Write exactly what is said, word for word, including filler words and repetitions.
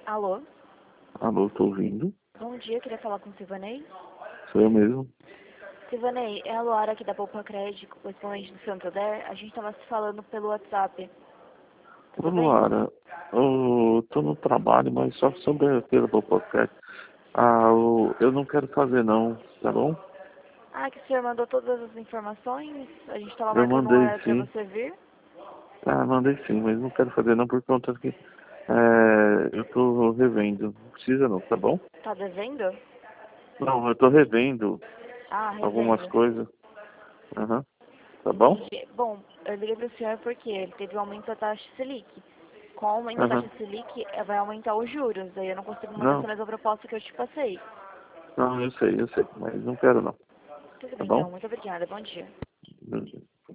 Alô? Alô, tô ouvindo. Bom dia, queria falar com o Silvanei. Sou eu mesmo. Silvanei, é a Luara aqui da Poupa Crédito, correspondente do Santander. A gente estava se falando pelo WhatsApp. Ô, Tudo bem? Luara, eu tô no trabalho, mas só sobre aquele do podcast. Ah, eu, eu não quero fazer não, tá bom? Ah, que o senhor mandou todas as informações. A gente estava Eu marcando um mandei horário para sim. você vir. Tá, mandei sim, mas não quero fazer não por conta que é, eu tô revendo. Não precisa não, tá bom? Tá devendo? Não, eu tô revendo Ah, algumas revendo. coisas. Aham. Tá bom? Entendi. Bom, eu liguei para o senhor porque ele teve um aumento da taxa Selic. Com o aumento da Aham. taxa Selic, eh, vai aumentar os juros. Daí eu não consigo manter essa Não, mesma proposta que eu te passei. não, eu sei, eu sei, mas não quero não. Tudo Tá bem, então. bom? Muito obrigada. Bom dia.